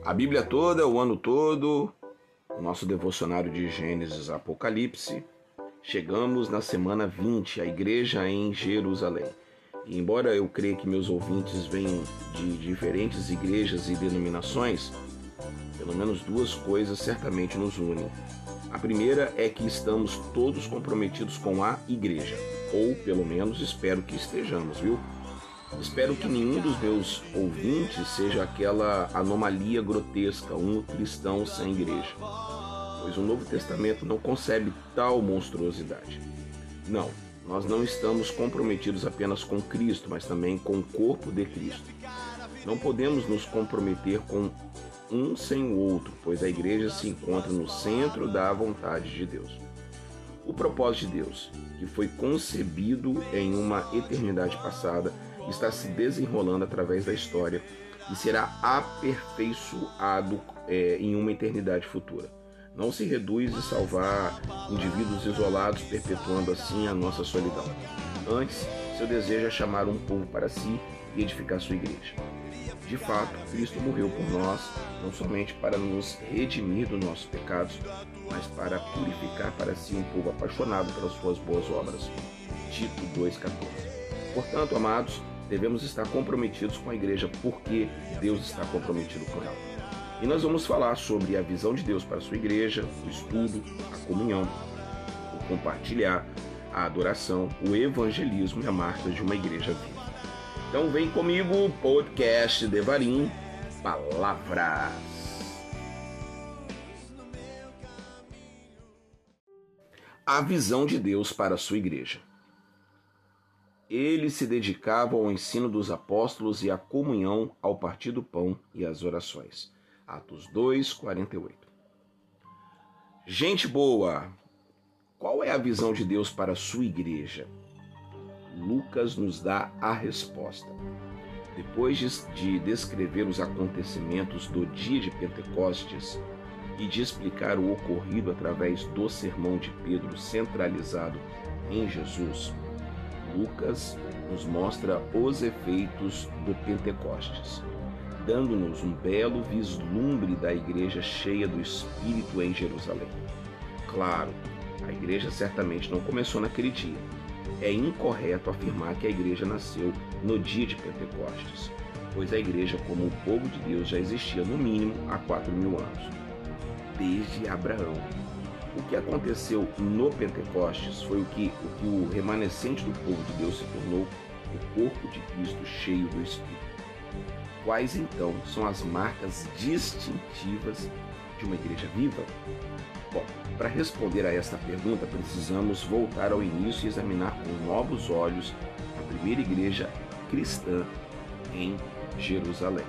A Bíblia toda, o ano todo, o nosso devocionário de Gênesis a Apocalipse. Chegamos na semana 20, a igreja em Jerusalém. E embora eu creia que meus ouvintes venham de diferentes igrejas e denominações, pelo menos duas coisas certamente nos unem. A primeira é que estamos todos comprometidos com a igreja, ou pelo menos espero que estejamos, viu? Espero que nenhum dos meus ouvintes seja aquela anomalia grotesca, um cristão sem igreja, pois o Novo Testamento não concebe tal monstruosidade. Não, nós não estamos comprometidos apenas com Cristo, mas também com o corpo de Cristo. Não podemos nos comprometer com um sem o outro, pois a igreja se encontra no centro da vontade de Deus. O propósito de Deus, que foi concebido em uma eternidade passada, está se desenrolando através da história e será aperfeiçoado em uma eternidade futura. Não se reduz a salvar indivíduos isolados, perpetuando assim a nossa solidão. Antes, seu desejo é chamar um povo para si e edificar sua igreja. De fato, Cristo morreu por nós, não somente para nos redimir dos nossos pecados, mas para purificar para si um povo apaixonado pelas suas boas obras. Tito 2,14. Portanto, amados, devemos estar comprometidos com a igreja porque Deus está comprometido com ela. E nós vamos falar sobre a visão de Deus para a sua igreja, o estudo, a comunhão, o compartilhar, a adoração, o evangelismo e a marca de uma igreja viva. Então vem comigo, podcast Devarim, Palavras. A visão de Deus para a sua igreja. Eles se dedicavam ao ensino dos apóstolos e à comunhão, ao partir do pão e às orações. Atos 2:48. Gente boa, qual é a visão de Deus para a sua igreja? Lucas nos dá a resposta. Depois de descrever os acontecimentos do dia de Pentecostes e de explicar o ocorrido através do sermão de Pedro centralizado em Jesus, Lucas nos mostra os efeitos do Pentecostes, dando-nos um belo vislumbre da igreja cheia do Espírito em Jerusalém. Claro, a igreja certamente não começou naquele dia. É incorreto afirmar que a igreja nasceu no dia de Pentecostes, pois a igreja como o povo de Deus já existia no mínimo há 4.000 anos, desde Abraão. O que aconteceu no Pentecostes foi o que o remanescente do povo de Deus se tornou o corpo de Cristo cheio do Espírito. Quais então são as marcas distintivas de uma igreja viva? Bom, para responder a esta pergunta, precisamos voltar ao início e examinar com novos olhos a primeira igreja cristã em Jerusalém.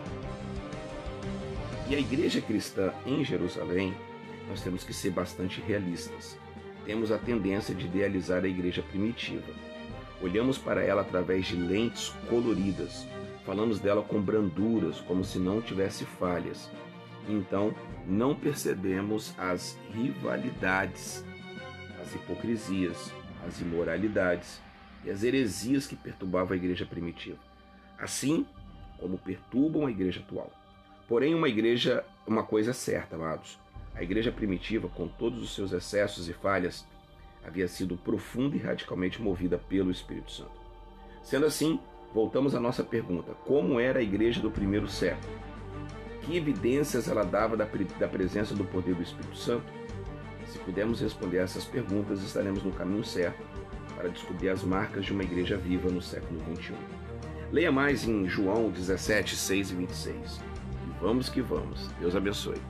E a igreja cristã em Jerusalém, nós temos que ser bastante realistas. Temos a tendência de idealizar a igreja primitiva. Olhamos para ela através de lentes coloridas, falamos dela com branduras, como se não tivesse falhas. Então, não percebemos as rivalidades, as hipocrisias, as imoralidades e as heresias que perturbavam a igreja primitiva, assim como perturbam a igreja atual. Porém, uma coisa é certa, amados, a igreja primitiva, com todos os seus excessos e falhas, havia sido profunda e radicalmente movida pelo Espírito Santo. Sendo assim, voltamos à nossa pergunta: como era a igreja do primeiro século? Que evidências ela dava da presença do poder do Espírito Santo? Se pudermos responder a essas perguntas, estaremos no caminho certo para descobrir as marcas de uma igreja viva no século XXI. Leia mais em João 17, 6 e 26. E vamos que vamos. Deus abençoe.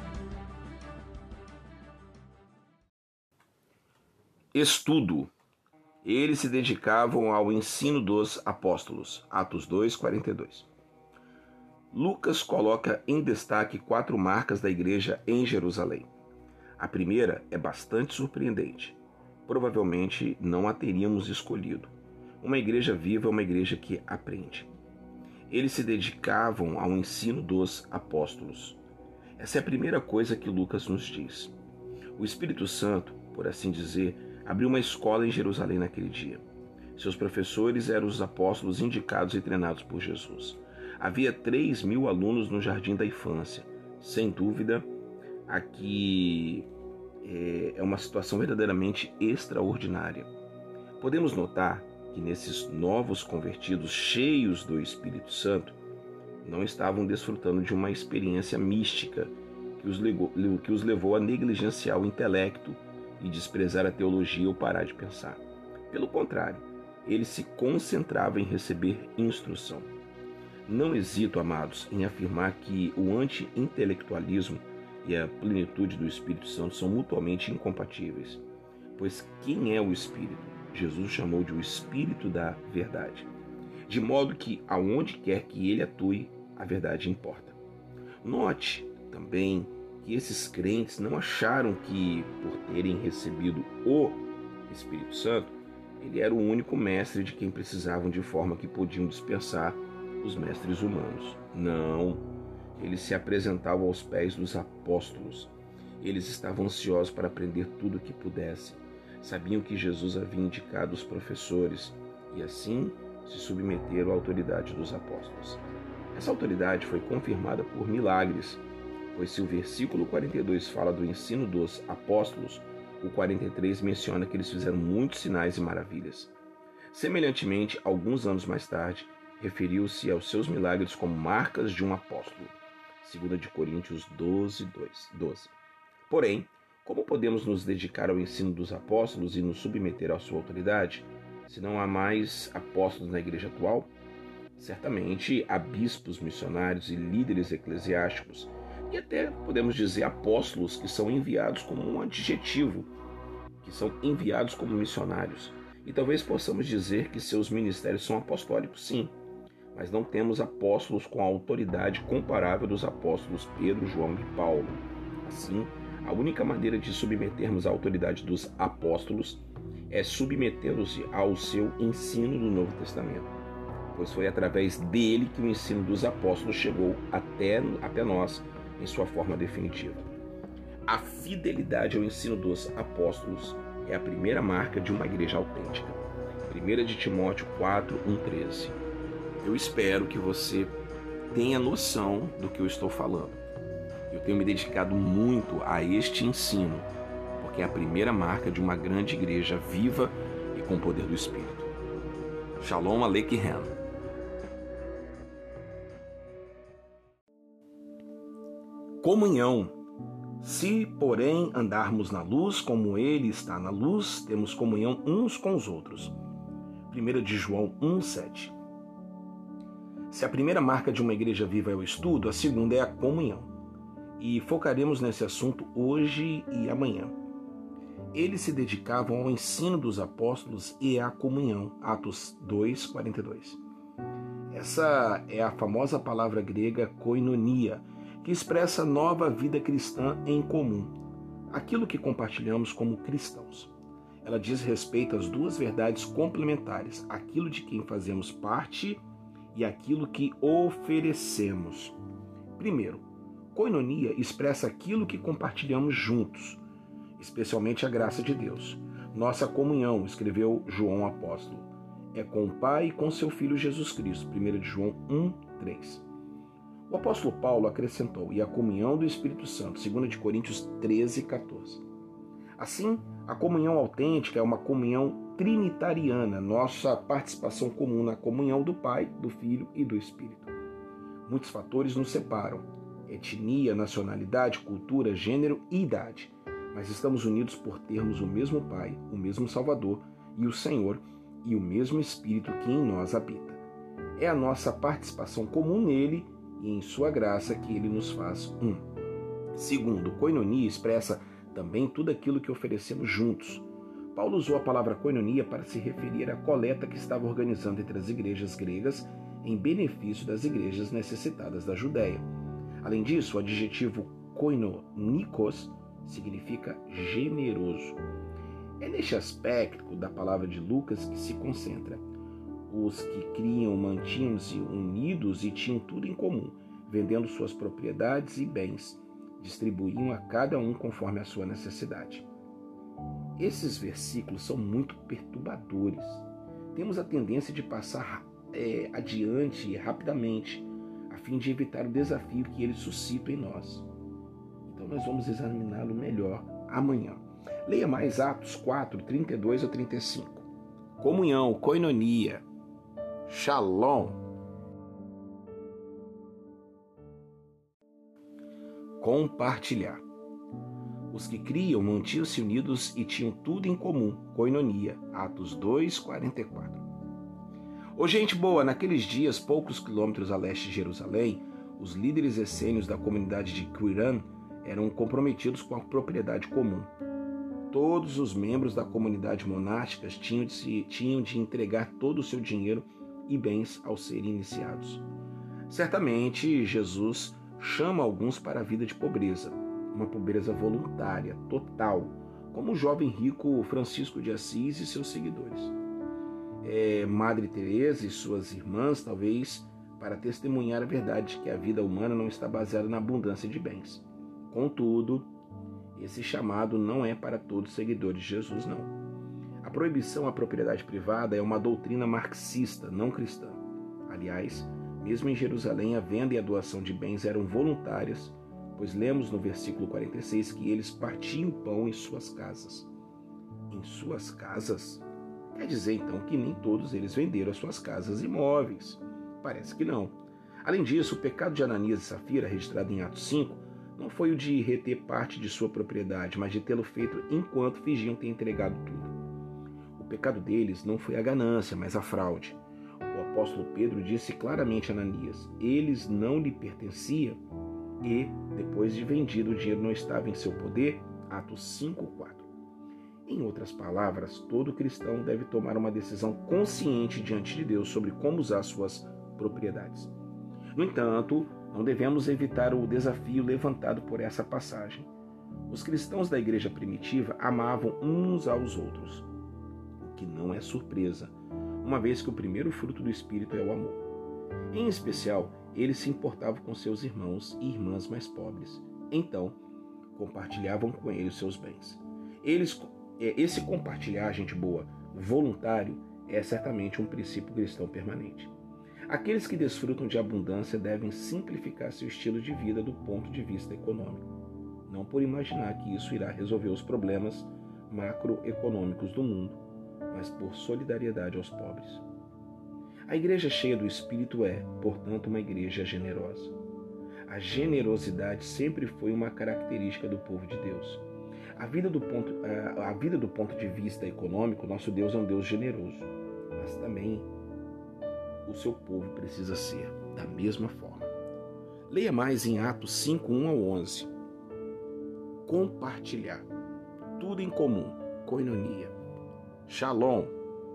Estudo. Eles se dedicavam ao ensino dos apóstolos. Atos 2:42. Lucas coloca em destaque 4 marcas da igreja em Jerusalém. A primeira é bastante surpreendente. Provavelmente não a teríamos escolhido. Uma igreja viva é uma igreja que aprende. Eles se dedicavam ao ensino dos apóstolos. Essa é a primeira coisa que Lucas nos diz. O Espírito Santo, por assim dizer, abriu uma escola em Jerusalém naquele dia. Seus professores eram os apóstolos indicados e treinados por Jesus. Havia 3.000 alunos no jardim da infância, Sem dúvida, aqui é uma situação verdadeiramente extraordinária. Podemos notar que nesses novos convertidos cheios do Espírito Santo não estavam desfrutando de uma experiência mística que os levou a negligenciar o intelecto e desprezar a teologia ou parar de pensar. Pelo contrário, eles se concentravam em receber instrução. Não hesito, amados, em afirmar que o anti-intelectualismo e a plenitude do Espírito Santo são mutuamente incompatíveis. Pois quem é o Espírito? Jesus chamou de o Espírito da verdade. De modo que, aonde quer que ele atue, a verdade importa. Note também que esses crentes não acharam que, por terem recebido o Espírito Santo, ele era o único mestre de quem precisavam, de forma que podiam dispensar os mestres humanos. Não, eles se apresentavam aos pés dos apóstolos. Eles estavam ansiosos para aprender tudo o que pudessem. Sabiam que Jesus havia indicado os professores e assim se submeteram à autoridade dos apóstolos. Essa autoridade foi confirmada por milagres, pois se o versículo 42 fala do ensino dos apóstolos, o 43 menciona que eles fizeram muitos sinais e maravilhas. Semelhantemente, alguns anos mais tarde, referiu-se aos seus milagres como marcas de um apóstolo. 2 Coríntios 12. Porém, como podemos nos dedicar ao ensino dos apóstolos e nos submeter à sua autoridade, se não há mais apóstolos na igreja atual? Certamente há bispos, missionários e líderes eclesiásticos, e até podemos dizer apóstolos, que são enviados como um adjetivo, que são enviados como missionários. E talvez possamos dizer que seus ministérios são apostólicos, sim, mas não temos apóstolos com a autoridade comparável dos apóstolos Pedro, João e Paulo. Assim, a única maneira de submetermos a autoridade dos apóstolos é submetê-los ao seu ensino do Novo Testamento, pois foi através dele que o ensino dos apóstolos chegou até nós em sua forma definitiva. A fidelidade ao ensino dos apóstolos é a primeira marca de uma igreja autêntica. 1 de Timóteo 4:13. Eu espero que você tenha noção do que eu estou falando. Eu tenho me dedicado muito a este ensino, porque é a primeira marca de uma grande igreja viva e com o poder do Espírito. Shalom Aleichem. Comunhão. Se, porém, andarmos na luz, como ele está na luz, temos comunhão uns com os outros. 1 de João 1:7. Se a primeira marca de uma igreja viva é o estudo, a segunda é a comunhão. E focaremos nesse assunto hoje e amanhã. Eles se dedicavam ao ensino dos apóstolos e à comunhão. Atos 2:42. Essa é a famosa palavra grega koinonia, que expressa nova vida cristã em comum, aquilo que compartilhamos como cristãos. Ela diz respeito às duas verdades complementares, aquilo de quem fazemos parte e aquilo que oferecemos. Primeiro, koinonia expressa aquilo que compartilhamos juntos, especialmente a graça de Deus. Nossa comunhão, escreveu João apóstolo, é com o Pai e com seu Filho Jesus Cristo. 1 de João 1:3. O apóstolo Paulo acrescentou, e a comunhão do Espírito Santo, 2 de Coríntios 13:14. Assim, a comunhão autêntica é uma comunhão trinitariana, nossa participação comum na comunhão do Pai, do Filho e do Espírito. Muitos fatores nos separam: etnia, nacionalidade, cultura, gênero e idade. Mas estamos unidos por termos o mesmo Pai, o mesmo Salvador e o Senhor e o mesmo Espírito que em nós habita. É a nossa participação comum nele e em sua graça que ele nos faz um. Segundo, koinonia expressa também tudo aquilo que oferecemos juntos. Paulo usou a palavra koinonia para se referir à coleta que estava organizando entre as igrejas gregas em benefício das igrejas necessitadas da Judéia. Além disso, o adjetivo koinonikos significa generoso. É neste aspecto da palavra de Lucas que se concentra. Os que criam mantinham-se unidos e tinham tudo em comum, vendendo suas propriedades e bens, distribuíam a cada um conforme a sua necessidade. Esses versículos são muito perturbadores. Temos a tendência de passar adiante rapidamente, a fim de evitar o desafio que eles suscitam em nós. nós vamos examiná-lo melhor amanhã. Leia mais Atos 4, 32 a 35. Comunhão, koinonia, shalom. Compartilhar. Os que criam mantinham-se unidos e tinham tudo em comum, koinonia, Atos 2, 44. Ô gente boa, naqueles dias, poucos quilômetros a leste de Jerusalém, os líderes essênios da comunidade de Quiran eram comprometidos com a propriedade comum. Todos os membros da comunidade monástica tinham de entregar todo o seu dinheiro e bens ao serem iniciados. Certamente, Jesus chama alguns para a vida de pobreza, uma pobreza voluntária, total, como o jovem rico Francisco de Assis e seus seguidores. Madre Teresa e suas irmãs, talvez, para testemunhar a verdade de que a vida humana não está baseada na abundância de bens. Contudo, esse chamado não é para todos os seguidores de Jesus, não. A proibição à propriedade privada é uma doutrina marxista, não cristã. Aliás, mesmo em Jerusalém, a venda e a doação de bens eram voluntárias, pois lemos no versículo 46 que eles partiam o pão em suas casas. Em suas casas? Quer dizer, então, que nem todos eles venderam as suas casas e imóveis. Parece que não. Além disso, o pecado de Ananias e Safira, registrado em Atos 5, não foi o de reter parte de sua propriedade, mas de tê-lo feito enquanto fingiam ter entregado tudo. O pecado deles não foi a ganância, mas a fraude. O apóstolo Pedro disse claramente a Ananias: eles não lhe pertenciam e, depois de vendido, o dinheiro não estava em seu poder. Atos 5:4. Em outras palavras, todo cristão deve tomar uma decisão consciente diante de Deus sobre como usar suas propriedades. No entanto, não devemos evitar o desafio levantado por essa passagem. Os cristãos da igreja primitiva amavam uns aos outros, o que não é surpresa, uma vez que o primeiro fruto do Espírito é o amor. Em especial, eles se importavam com seus irmãos e irmãs mais pobres. Então, compartilhavam com eles seus bens. Esse compartilhar, gente boa, voluntário, é certamente um princípio cristão permanente. Aqueles que desfrutam de abundância devem simplificar seu estilo de vida do ponto de vista econômico, não por imaginar que isso irá resolver os problemas macroeconômicos do mundo, mas por solidariedade aos pobres. A igreja cheia do Espírito é, portanto, uma igreja generosa. A generosidade sempre foi uma característica do povo de Deus. A vida do ponto de vista econômico, nosso Deus é um Deus generoso, mas também o seu povo precisa ser da mesma forma. Leia mais em Atos 5, 1 ao 11. Compartilhar. Tudo em comum. Koinonia. Shalom.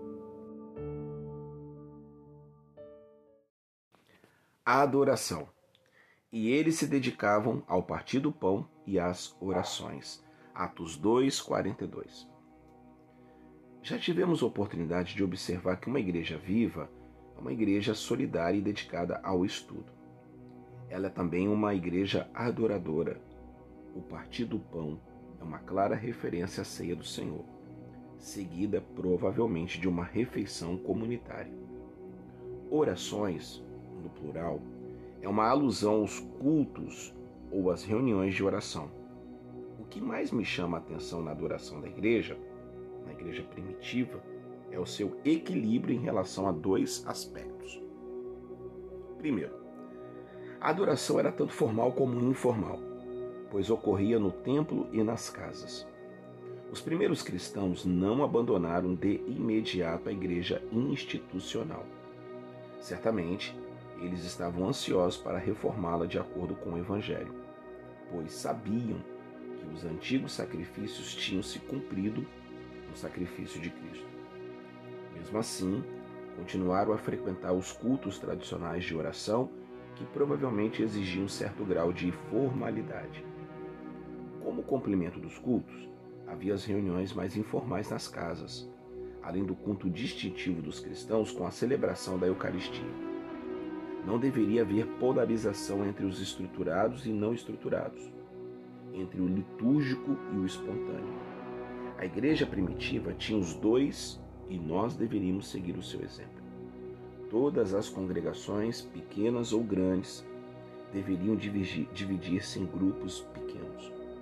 A adoração. E eles se dedicavam ao partir do pão e às orações. Atos 2, 42. Já tivemos a oportunidade de observar que uma igreja viva é uma igreja solidária e dedicada ao estudo. Ela é também uma igreja adoradora. O partir do pão é uma clara referência à ceia do Senhor, seguida provavelmente de uma refeição comunitária. Orações, no plural, é uma alusão aos cultos ou às reuniões de oração. O que mais me chama a atenção na adoração da igreja, na igreja primitiva, é o seu equilíbrio em relação a dois aspectos. Primeiro, a adoração era tanto formal como informal, pois ocorria no templo e nas casas. Os primeiros cristãos não abandonaram de imediato a igreja institucional. Certamente, eles estavam ansiosos para reformá-la de acordo com o Evangelho, pois sabiam que os antigos sacrifícios tinham se cumprido no sacrifício de Cristo. Mesmo assim, continuaram a frequentar os cultos tradicionais de oração, que provavelmente exigiam um certo grau de formalidade. Como complemento dos cultos, havia as reuniões mais informais nas casas, além do culto distintivo dos cristãos com a celebração da Eucaristia. Não deveria haver polarização entre os estruturados e não estruturados, entre o litúrgico e o espontâneo. A igreja primitiva tinha os dois e nós deveríamos seguir o seu exemplo. Todas as congregações, pequenas ou grandes, deveriam dividir-se em grupos pequenos.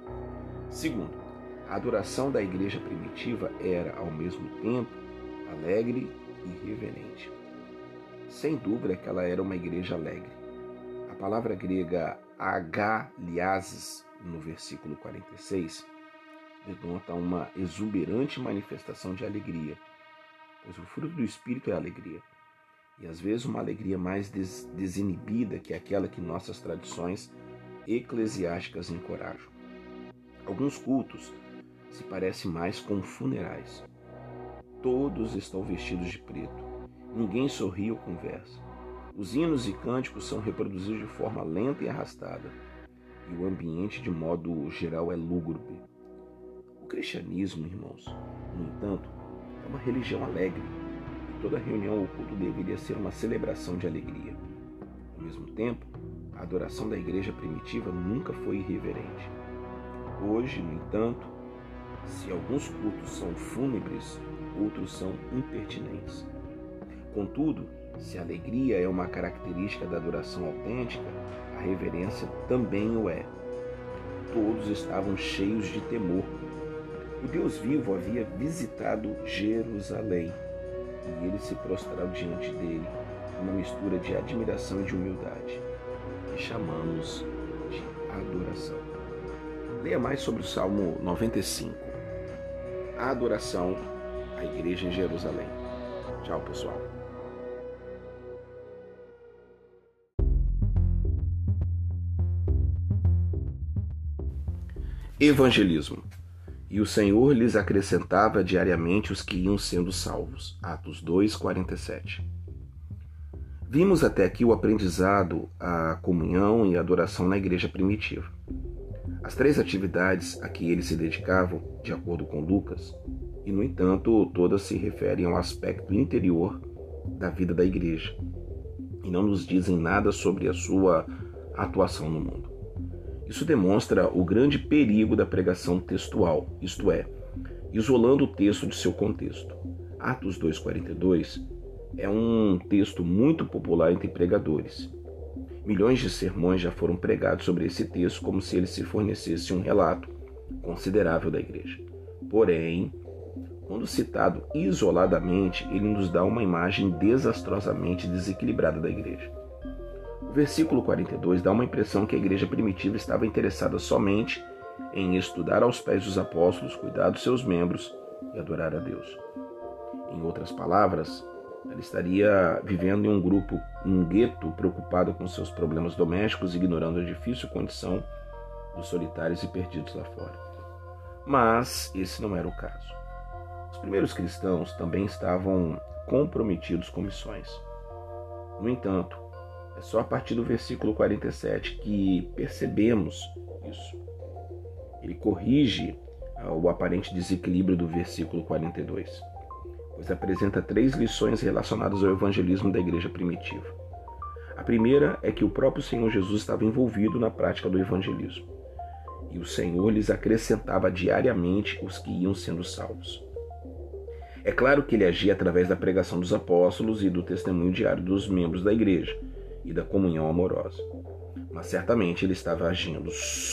Segundo, a adoração da igreja primitiva era, ao mesmo tempo, alegre e reverente. Sem dúvida que ela era uma igreja alegre. A palavra grega agaliasis, no versículo 46, denota uma exuberante manifestação de alegria, pois o fruto do Espírito é a alegria, e às vezes uma alegria mais desinibida que aquela que nossas tradições eclesiásticas encorajam. Alguns cultos se parecem mais com funerais. Todos estão vestidos de preto, ninguém sorri ou conversa. Os hinos e cânticos são reproduzidos de forma lenta e arrastada, e o ambiente, de modo geral, é lúgubre. O cristianismo, irmãos, no entanto, é uma religião alegre, e toda reunião ou culto deveria ser uma celebração de alegria. Ao mesmo tempo, a adoração da igreja primitiva nunca foi irreverente. Hoje, no entanto, se alguns cultos são fúnebres, outros são impertinentes. Contudo, se a alegria é uma característica da adoração autêntica, a reverência também o é. Todos estavam cheios de temor. O Deus vivo havia visitado Jerusalém e ele se prostrou diante dele, uma mistura de admiração e de humildade, que chamamos de adoração. Leia mais sobre o Salmo 95. A adoração à igreja em Jerusalém. Tchau, pessoal. Evangelismo. E o Senhor lhes acrescentava diariamente os que iam sendo salvos. Atos 2:47. Vimos até aqui o aprendizado, a comunhão e a adoração na igreja primitiva. As três atividades a que eles se dedicavam, de acordo com Lucas, e no entanto todas se referem ao aspecto interior da vida da igreja e não nos dizem nada sobre a sua atuação no mundo. Isso demonstra o grande perigo da pregação textual, isto é, isolando o texto de seu contexto. Atos 2:42 é um texto muito popular entre pregadores. Milhões de sermões já foram pregados sobre esse texto como se ele se fornecesse um relato considerável da igreja. Porém, quando citado isoladamente, ele nos dá uma imagem desastrosamente desequilibrada da igreja. O versículo 42 dá uma impressão que a igreja primitiva estava interessada somente em estudar aos pés dos apóstolos, cuidar dos seus membros e adorar a Deus. Em outras palavras, ela estaria vivendo em um gueto, preocupada com seus problemas domésticos, ignorando a difícil condição dos solitários e perdidos lá fora. Mas esse não era o caso. Os primeiros cristãos também estavam comprometidos com missões. No entanto, é só a partir do versículo 47 que percebemos isso. Ele corrige o aparente desequilíbrio do versículo 42, pois apresenta três lições relacionadas ao evangelismo da igreja primitiva. A primeira é que o próprio Senhor Jesus estava envolvido na prática do evangelismo, e o Senhor lhes acrescentava diariamente os que iam sendo salvos. É claro que ele agia através da pregação dos apóstolos e do testemunho diário dos membros da igreja, e da comunhão amorosa. Mas certamente ele estava agindo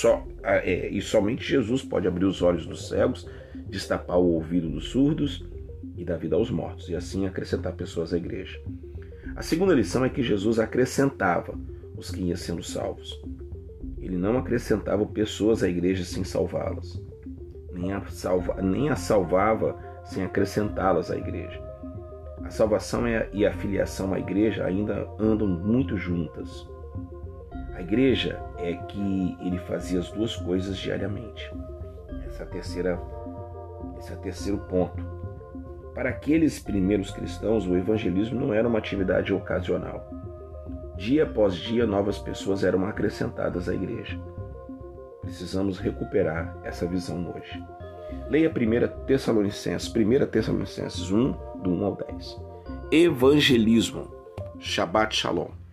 e somente Jesus pode abrir os olhos dos cegos, destapar o ouvido dos surdos e dar vida aos mortos, e assim acrescentar pessoas à igreja. A segunda lição é que Jesus acrescentava os que iam sendo salvos. Ele não acrescentava pessoas à igreja sem salvá-las, nem a salvava sem acrescentá-las à igreja. A salvação e a filiação à igreja ainda andam muito juntas. A igreja é que ele fazia as duas coisas diariamente. Esse é o terceiro ponto. Para aqueles primeiros cristãos, o evangelismo não era uma atividade ocasional. Dia após dia, novas pessoas eram acrescentadas à igreja. Precisamos recuperar essa visão hoje. Leia 1 Tessalonicenses 1, do 1 ao 10. Evangelismo. Shabbat Shalom.